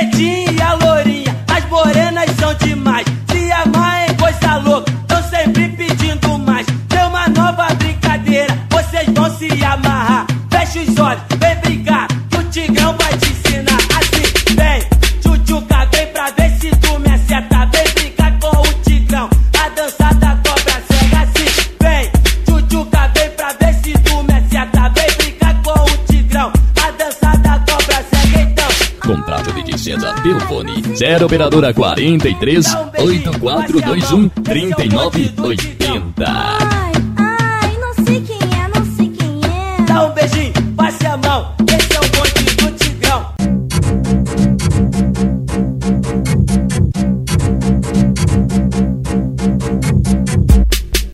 pretinha e a lourinha, as morenas são demais. Se amar em coisa louca, tão sempre pedindo mais. Tem uma nova brincadeira, vocês vão se amarrar. Fecha os olhos, vem brincar, que o Tigrão vai te ensinar. Assim, vem, tchutchuca, vem pra ver se tu me acerta. Vem brincar com o Tigrão, a dança da cobra cega. Assim, vem, tchutchuca, vem pra ver se tu me acerta. Vem brincar com o Tigrão, a dança da cobra cega. Então, contrato de licença pelo fone 0 operadora 43 8421 3980.